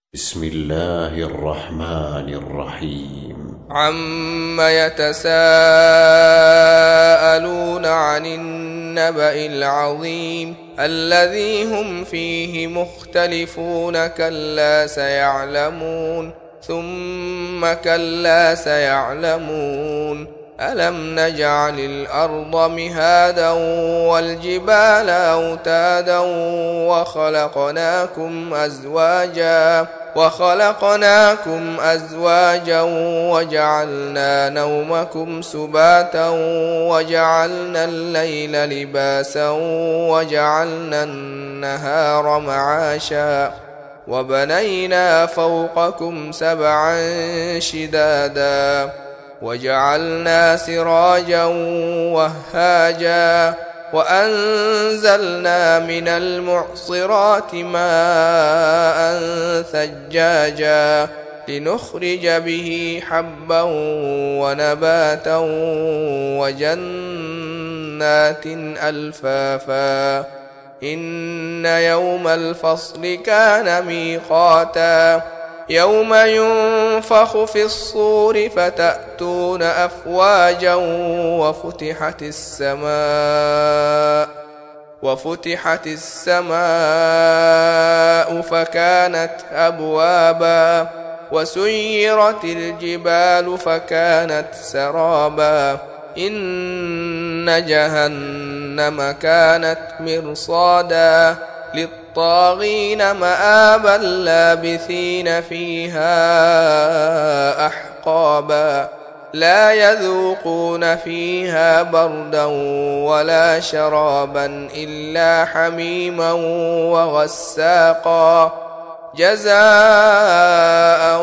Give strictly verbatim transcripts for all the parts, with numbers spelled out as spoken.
بسم الله الرحمن الرحيم عم يتساءلون عن النبأ العظيم الذي هم فيه مختلفون كلا سيعلمون ثم كلا سيعلمون ألم نجعل الأرض مهادا والجبال أوتادا وخلقناكم أزواجا وخلقناكم أزواجا وجعلنا نومكم سباتا وجعلنا الليل لباسا وجعلنا النهار معاشا وبنينا فوقكم سبعا شدادا وجعلنا سراجا وهاجا وأنزلنا من المعصرات ماء ثجاجا لنخرج به حبا ونباتا وجنات ألفافا إن يوم الفصل كان ميقاتا يوم ينفخ في الصور فتأتون أفواجا وفتحت السماء وفتحت السماء فكانت أبوابا وسيرت الجبال فكانت سرابا إن جهنم كانت مرصادا للطاغين مآبا لابثين فيها أحقابا لا يذوقون فيها بردا ولا شرابا إلا حميما وغساقا جزاء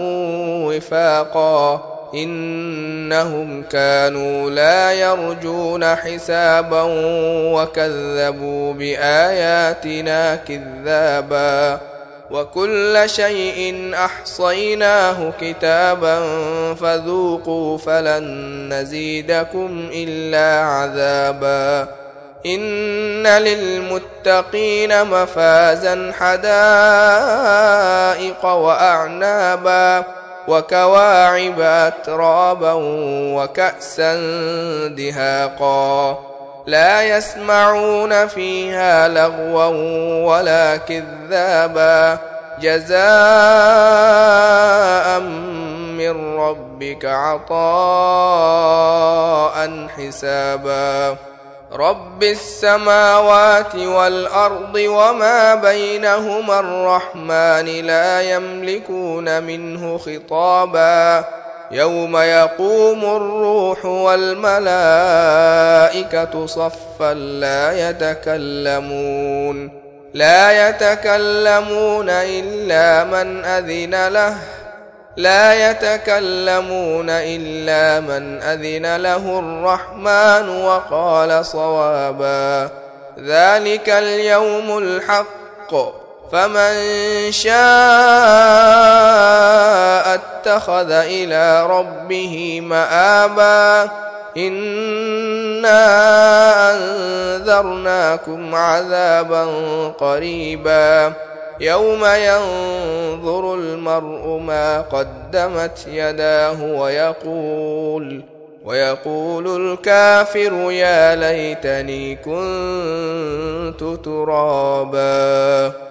وفاقا إنهم كانوا لا يرجون حسابا وكذبوا بآياتنا كذابا وكل شيء أحصيناه كتابا فذوقوا فلن نزيدكم إلا عذابا إن للمتقين مفازا حدائق وأعنابا وكواعب أترابا وكأسا دهاقا لا يسمعون فيها لغوا ولا كذابا جزاء من ربك عطاء حسابا رب السماوات والأرض وما بينهما الرحمن لا يملكون منه خطابا يوم يقوم الروح والملائكة صفا لا يتكلمون لا يتكلمون إلا من أذن له لا يتكلمون إلا من أذن له الرحمن وقال صوابا ذلك اليوم الحق فمن شاء اتخذ إلى ربه مآبا إنا أنذرناكم عذابا قريبا يوم ينظر المرء ما قدمت يداه ويقول ويقول الكافر يا ليتني كنت ترابا.